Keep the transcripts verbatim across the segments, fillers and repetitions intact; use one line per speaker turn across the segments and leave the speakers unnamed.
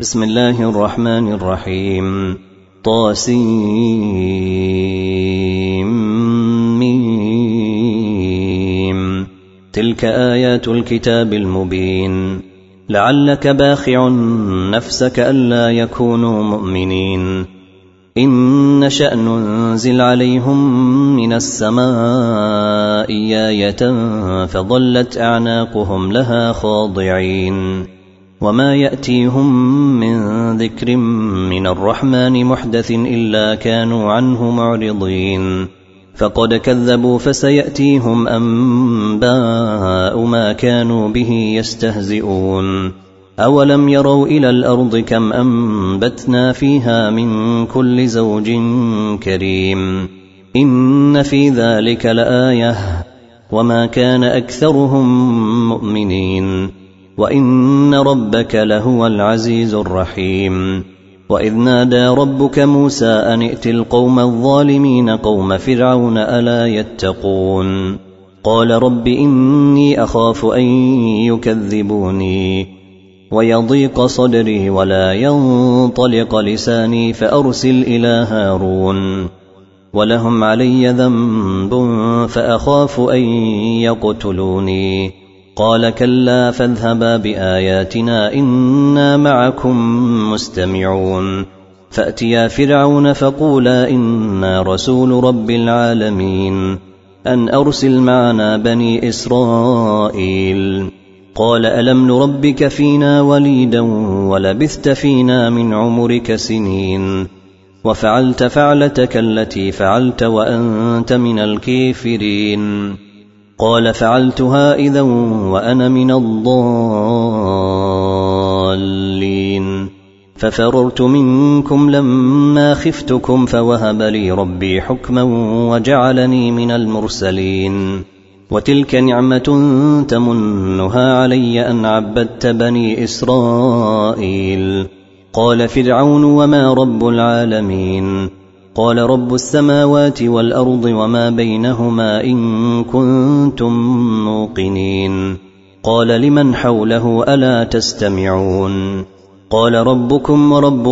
بسم الله الرحمن الرحيم. طاسيم. تلك آيات الكتاب المبين. لعلك باخع نفسك ألا يكونوا مؤمنين. إن نشأ ننزل عليهم من السماء آية فظلت أعناقهم لها خاضعين. وما يأتيهم من ذكر من الرحمن محدث إلا كانوا عنه معرضين. فقد كذبوا فسيأتيهم أنباء ما كانوا به يستهزئون. أولم يروا إلى الأرض كم أنبتنا فيها من كل زوج كريم. إن في ذلك لآية وما كان أكثرهم مؤمنين وإن ربك لهو العزيز الرحيم. وإذ نادى ربك موسى أن ائت القوم الظالمين قوم فرعون ألا يتقون. قال رب إني أخاف أن يكذبوني ويضيق صدري ولا ينطلق لساني فأرسل إلى هارون ولهم علي ذنب فأخاف أن يقتلوني. قال كلا فاذهبا بآياتنا إنا معكم مستمعون. فأتيا فرعون فقولا إنا رسول رب العالمين أن أرسل معنا بني إسرائيل. قال ألم نربك فينا وليدا ولبثت فينا من عمرك سنين وفعلت فعلتك التي فعلت وأنت من الكافرين. قال فعلتها إذا وأنا من الضالين ففررت منكم لما خفتكم فوهب لي ربي حكما وجعلني من المرسلين. وتلك نعمة تمنها علي أن عبدت بني إسرائيل. قال فرعون وما رب العالمين. قال رب السماوات والأرض وما بينهما إن كنتم موقنين. قال لمن حوله ألا تستمعون. قال ربكم ورب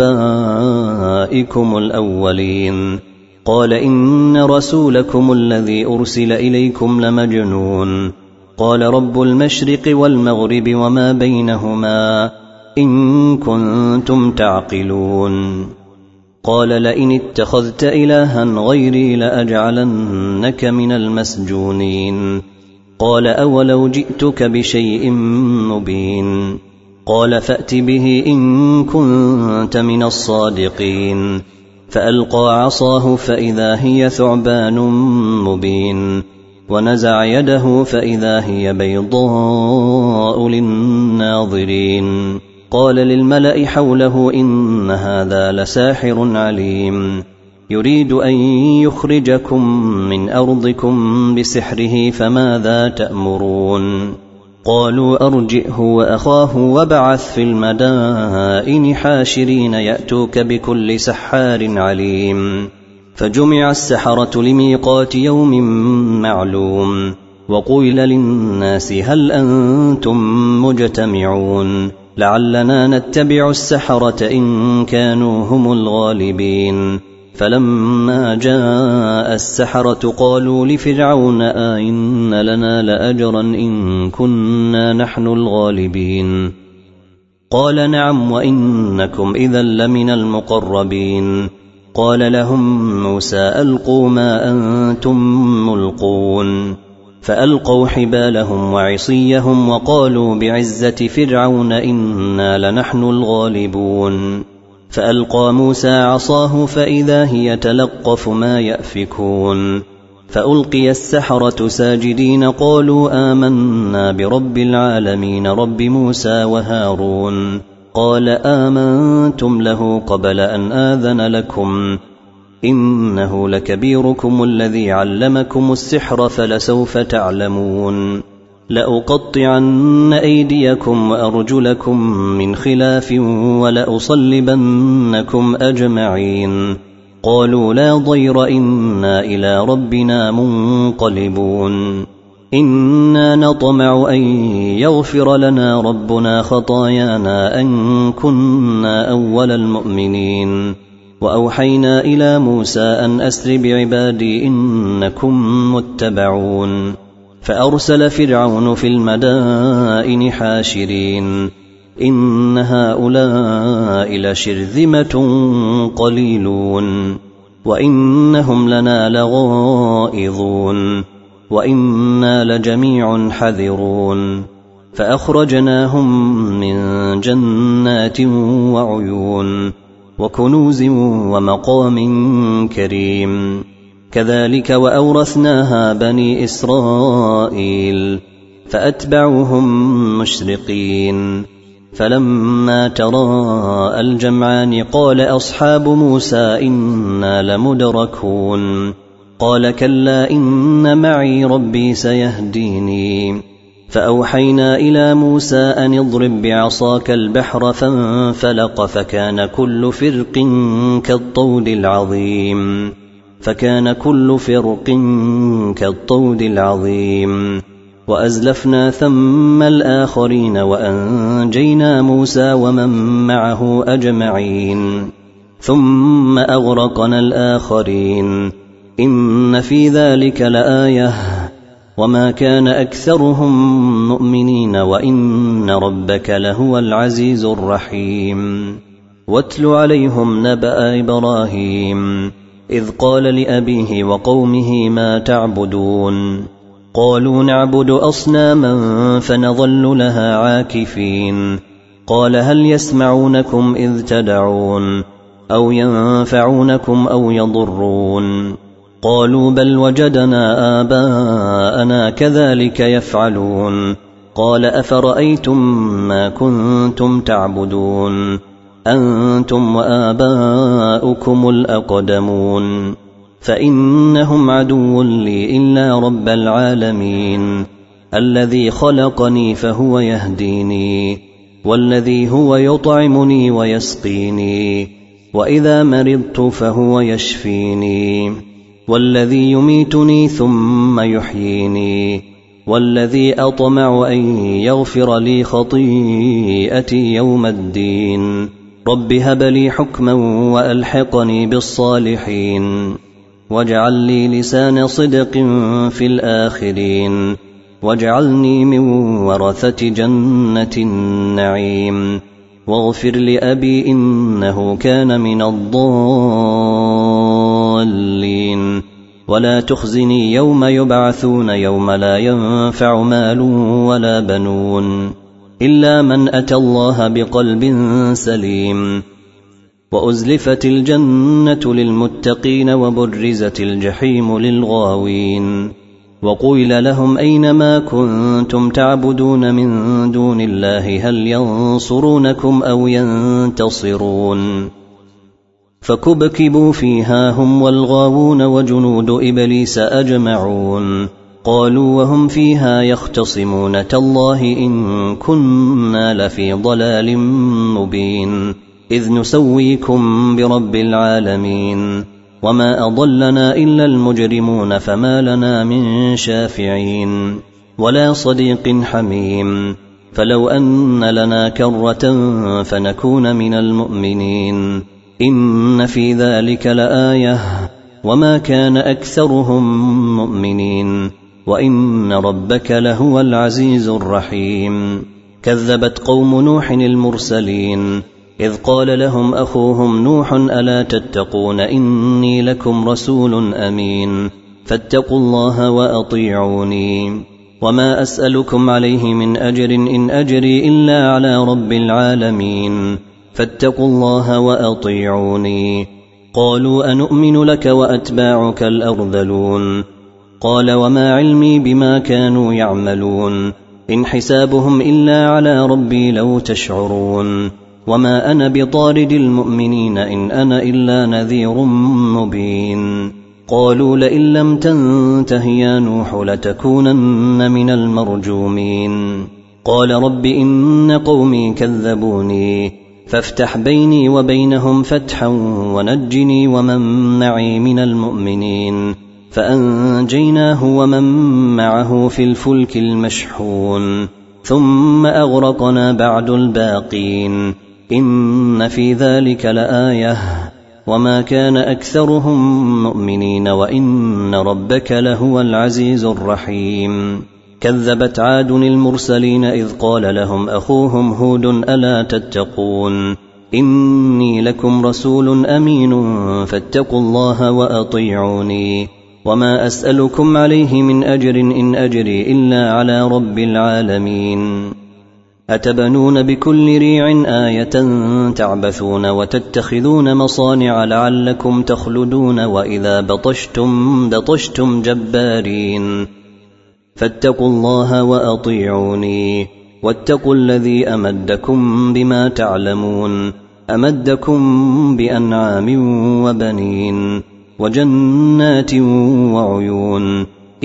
آبائكم الأولين. قال إن رسولكم الذي أرسل إليكم لمجنون. قال رب المشرق والمغرب وما بينهما إن كنتم تعقلون. قال لئن اتخذت إلها غيري لأجعلنك من المسجونين. قال أولو جئتك بشيء مبين. قال فأت به إن كنت من الصادقين. فألقى عصاه فإذا هي ثعبان مبين ونزع يده فإذا هي بيضاء للناظرين. قال للملأ حوله إن هذا لساحر عليم يريد أن يخرجكم من أرضكم بسحره فماذا تأمرون. قالوا أرجئه وأخاه وابعث في المدائن حاشرين يأتوك بكل سحار عليم. فجمع السحرة لميقات يوم معلوم وقيل للناس هل أنتم مجتمعون لعلنا نتبع السحرة إن كانوا هم الغالبين. فلما جاء السحرة قالوا لفرعون أئن لنا لأجرا إن كنا نحن الغالبين. قال نعم وإنكم إذا لمن المقربين. قال لهم موسى ألقوا ما أنتم ملقون. فألقوا حبالهم وعصيهم وقالوا بعزة فرعون إنا لنحن الغالبون. فألقى موسى عصاه فإذا هي تلقف ما يأفكون. فألقي السحرة ساجدين قالوا آمنا برب العالمين رب موسى وهارون. قال آمنتم له قبل أن آذن لكم إنه لكبيركم الذي علمكم السحر فلسوف تعلمون. لأقطعن أيديكم وأرجلكم من خلاف ولأصلبنكم أجمعين. قالوا لا ضير إنا إلى ربنا منقلبون. إنا نطمع أن يغفر لنا ربنا خطايانا أن كنا أول المؤمنين. وأوحينا إلى موسى أن أسر بعبادي إنكم متبعون. فأرسل فرعون في المدائن حاشرين إن هؤلاء لشرذمة قليلون وإنهم لنا لغائظون وإنا لجميع حذرون. فأخرجناهم من جنات وعيون وكنوز ومقام كريم. كذلك وأورثناها بني إسرائيل فأتبعوهم مشرقين. فلما تراءى الجمعان قال أصحاب موسى إنا لمدركون. قال كلا إن معي ربي سيهديني. فأوحينا إلى موسى أن اضرب بعصاك البحر فانفلق فكان كل فرق كالطود العظيم فكان كل فرق كالطود العظيم. وأزلفنا ثم الآخرين وأنجينا موسى ومن معه أجمعين ثم أغرقنا الآخرين. إن في ذلك لآية وما كان أكثرهم مؤمنين وإن ربك لهو العزيز الرحيم. واتل عليهم نبأ إبراهيم إذ قال لأبيه وقومه ما تعبدون. قالوا نعبد أصناما فنظل لها عاكفين. قال هل يسمعونكم إذ تدعون أو ينفعونكم أو يضرون؟ قالوا بل وجدنا آباءنا كذلك يفعلون. قال أفرأيتم ما كنتم تعبدون أنتم وآباؤكم الأقدمون فإنهم عدو لي إلا رب العالمين الذي خلقني فهو يهديني والذي هو يطعمني ويسقيني وإذا مرضت فهو يشفيني والذي يميتني ثم يحييني والذي أطمع أن يغفر لي خطيئتي يوم الدين. رب هب لي حكما وألحقني بالصالحين واجعل لي لسان صدق في الآخرين واجعلني من ورثة جنة النعيم واغفر لأبي إنه كان من الضالين ولا تخزني يوم يبعثون يوم لا ينفع مال ولا بنون إلا من أتى الله بقلب سليم. وأزلفت الجنة للمتقين وبرزت الجحيم للغاوين. وقيل لهم أينما كنتم تعبدون من دون الله هل ينصرونكم أو ينتصرون؟ فكبكبوا فيها هم والغاوون وجنود إبليس أجمعون. قالوا وهم فيها يختصمون تالله إن كنا لفي ضلال مبين إذ نسويكم برب العالمين وما أضلنا إلا المجرمون فما لنا من شافعين ولا صديق حميم فلو أن لنا كرة فنكون من المؤمنين إن في ذلك لآية وما كان أكثرهم مؤمنين وإن ربك لهو العزيز الرحيم. كذبت قوم نوح المرسلين إذ قال لهم أخوهم نوح ألا تتقون إني لكم رسول أمين فاتقوا الله وأطيعوني وما أسألكم عليه من أجر إن أجري إلا على رب العالمين فاتقوا الله وأطيعوني. قالوا أنؤمن لك وأتباعك الأرذلون قال وما علمي بما كانوا يعملون إن حسابهم إلا على ربي لو تشعرون وما أنا بطارد المؤمنين إن أنا إلا نذير مبين. قالوا لئن لم تنته يا نوح لتكونن من المرجومين. قال رب إن قومي كذبوني فافتح بيني وبينهم فتحا ونجني ومن معي من المؤمنين فأنجيناه ومن معه في الفلك المشحون ثم أغرقنا بعد الباقين إن في ذلك لآية وما كان أكثرهم مؤمنين وإن ربك لهو العزيز الرحيم كذبت عاد المرسلين إذ قال لهم أخوهم هود ألا تتقون إني لكم رسول أمين فاتقوا الله وأطيعوني وما أسألكم عليه من أجر إن أجري إلا على رب العالمين أتبنون بكل ريع آية تعبثون وتتخذون مصانع لعلكم تخلدون وإذا بطشتم بطشتم جبارين فاتقوا الله وأطيعوني واتقوا الذي أمدكم بما تعلمون أمدكم بأنعام وبنين وجنات وعيون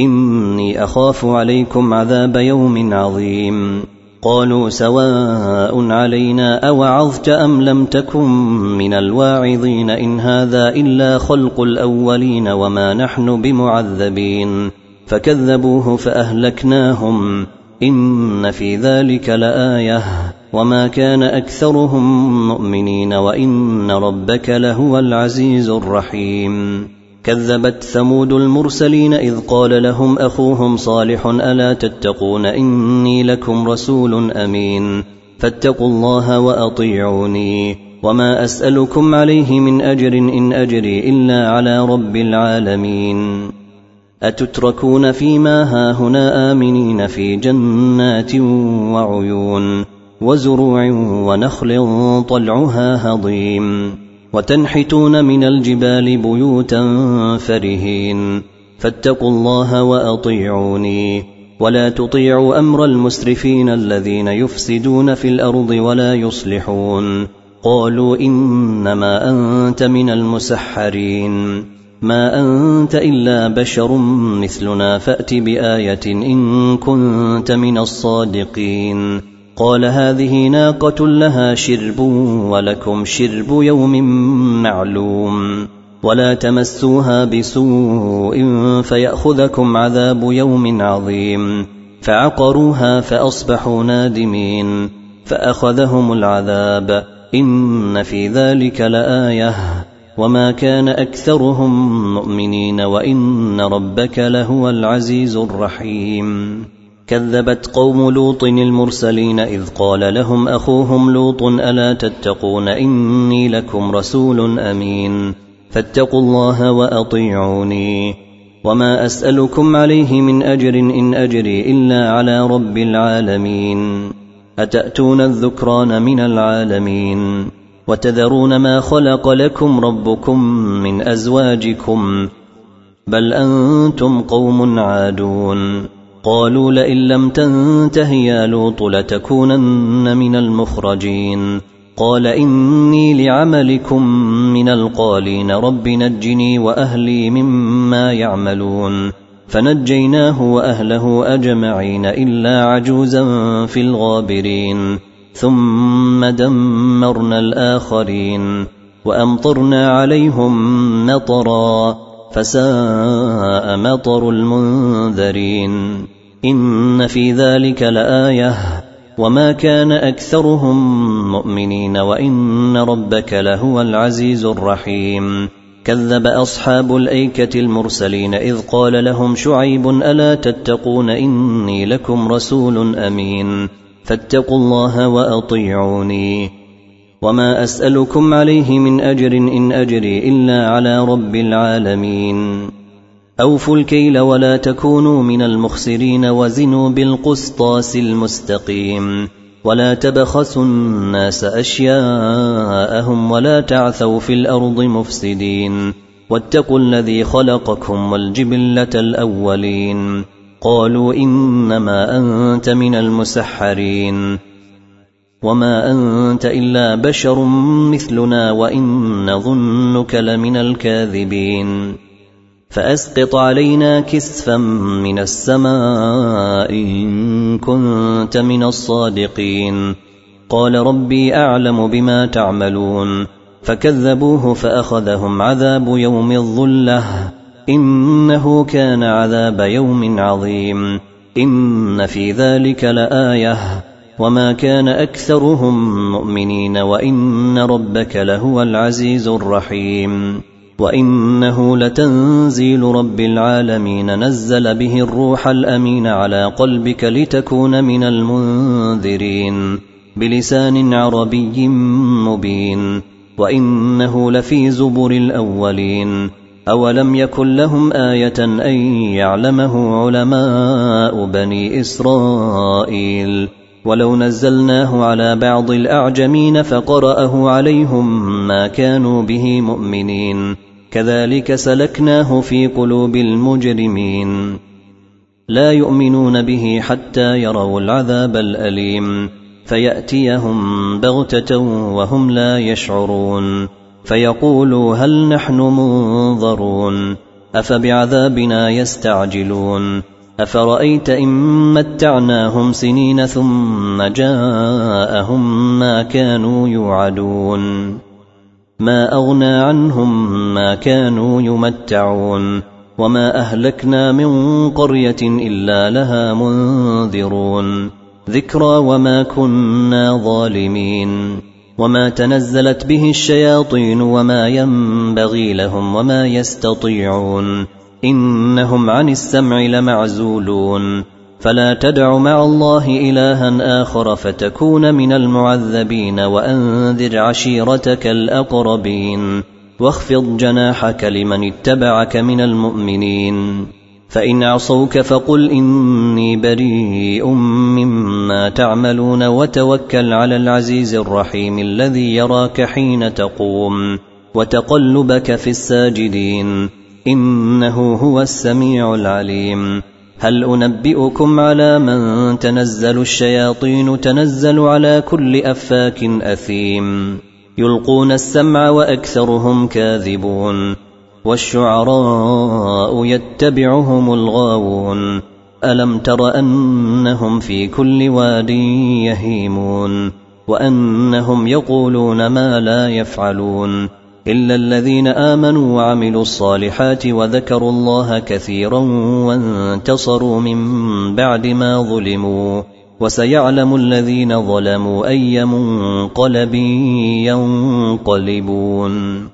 إني أخاف عليكم عذاب يوم عظيم قالوا سواء علينا أوعظت أم لم تكن من الواعظين إن هذا إلا خلق الأولين وما نحن بمعذبين فكذبوه فأهلكناهم إن في ذلك لآية وما كان أكثرهم مؤمنين وإن ربك لهو العزيز الرحيم كذبت ثمود المرسلين إذ قال لهم أخوهم صالح ألا تتقون إني لكم رسول أمين فاتقوا الله وأطيعوني وما أسألكم عليه من أجر إن أجري إلا على رب العالمين أتتركون فيما هاهنا آمنين في جنات وعيون وزروع ونخل طلعها هضيم وتنحتون من الجبال بيوتا فرهين فاتقوا الله وأطيعوني ولا تطيعوا أمر المسرفين الذين يفسدون في الأرض ولا يصلحون قالوا إنما أنت من المسحرين ما أنت إلا بشر مثلنا فأت بآية إن كنت من الصادقين قال هذه ناقة لها شرب ولكم شرب يوم معلوم ولا تمسوها بسوء فيأخذكم عذاب يوم عظيم فعقروها فأصبحوا نادمين فأخذهم العذاب إن في ذلك لآية وما كان أكثرهم مؤمنين وإن ربك لهو العزيز الرحيم كذبت قوم لوط المرسلين إذ قال لهم أخوهم لوط ألا تتقون إني لكم رسول أمين فاتقوا الله وأطيعوني وما أسألكم عليه من أجر إن أجري إلا على رب العالمين أتأتون الذكران من العالمين وتذرون ما خلق لكم ربكم من أزواجكم بل أنتم قوم عادون قالوا لئن لم تنته يا لوط لتكونن من المخرجين قال إني لعملكم من القالين رب نجني وأهلي مما يعملون فنجيناه وأهله أجمعين إلا عجوزا في الغابرين ثم دمرنا الآخرين وأمطرنا عليهم مطرا فساء مطر المنذرين إن في ذلك لآية وما كان أكثرهم مؤمنين وإن ربك لهو العزيز الرحيم كذب أصحاب الأيكة المرسلين إذ قال لهم شعيب ألا تتقون إني لكم رسول أمين فاتقوا الله وأطيعوني وما أسألكم عليه من أجر إن أجري إلا على رب العالمين أوفوا الكيل ولا تكونوا من المخسرين وزنوا بالقسطاس المستقيم ولا تبخسوا الناس أشياءهم ولا تعثوا في الأرض مفسدين واتقوا الذي خلقكم والجبلة الأولين قالوا إنما أنت من المسحرين وما أنت إلا بشر مثلنا وإن نظنك لمن الكاذبين فأسقط علينا كسفا من السماء إن كنت من الصادقين قال ربي أعلم بما تعملون فكذبوه فأخذهم عذاب يوم الظلة إنه كان عذاب يوم عظيم إن في ذلك لآية وما كان أكثرهم مؤمنين وإن ربك لهو العزيز الرحيم وإنه لتنزيل رب العالمين نزل به الروح الأمين على قلبك لتكون من المنذرين بلسان عربي مبين وإنه لفي زبر الأولين أولم يكن لهم آية أن يعلمه علماء بني إسرائيل ولو نزلناه على بعض الأعجمين فقرأه عليهم ما كانوا به مؤمنين كذلك سلكناه في قلوب المجرمين لا يؤمنون به حتى يروا العذاب الأليم فيأتيهم بغتة وهم لا يشعرون فيقولوا هل نحن منظرون أفبعذابنا يستعجلون أفرأيت إن متعناهم سنين ثم جاءهم ما كانوا يوعدون ما أغنى عنهم ما كانوا يمتعون وما أهلكنا من قرية إلا لها منذرون ذكرى وما كنا ظالمين وما تنزلت به الشياطين وما ينبغي لهم وما يستطيعون إنهم عن السمع لمعزولون فلا تدع مع الله إلها آخر فتكون من المعذبين وأنذر عشيرتك الأقربين واخفض جناحك لمن اتبعك من المؤمنين فإن عصوك فقل إني بريء مما تعملون وتوكل على العزيز الرحيم الذي يراك حين تقوم وتقلبك في الساجدين إنه هو السميع العليم هل أنبئكم على من تنزل الشياطين تنزل على كل أفاك أثيم يلقون السمع وأكثرهم كاذبون والشعراء يتبعهم الغاوون ألم تر أنهم في كل واد يهيمون وأنهم يقولون ما لا يفعلون إلا الذين آمنوا وعملوا الصالحات وذكروا الله كثيرا وانتصروا من بعد ما ظلموا وسيعلم الذين ظلموا أي منقلب ينقلبون.